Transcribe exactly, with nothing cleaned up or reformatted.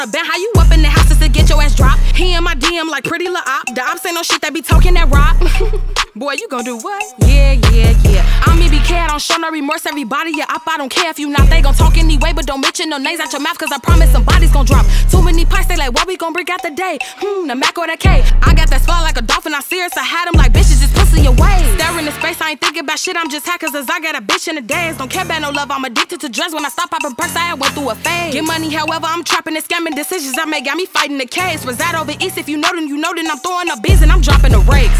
Ben, how you up in the house just to get your ass dropped? He in my D M like pretty lil' op. The ops ain't no shit that be talking that rock. Boy, you gon' do what? Yeah, yeah, yeah. I'm E B K, I don't show no remorse. Everybody, yeah, op, I don't care if you not. They gon' talk anyway, but don't mention no names out your mouth, cause I promise somebody's gon' drop. Too many pies, they like, what we gon' bring out the day? Hmm, the Mac or the K. I got that skull like a dolphin, I serious. I had him like bitches, just pussy away. Staring in space, I ain't thinking about shit, I'm just high, cause as I got a bitch in the dance. Don't care about no love, I'm addicted to drugs. When I stop popping perks, I went through a phase. Get money, however, I'm trapping and scamming. Decisions I make got me fighting the case. Reside over east, if you know, then you know, then I'm throwing up bees and I'm dropping the rakes.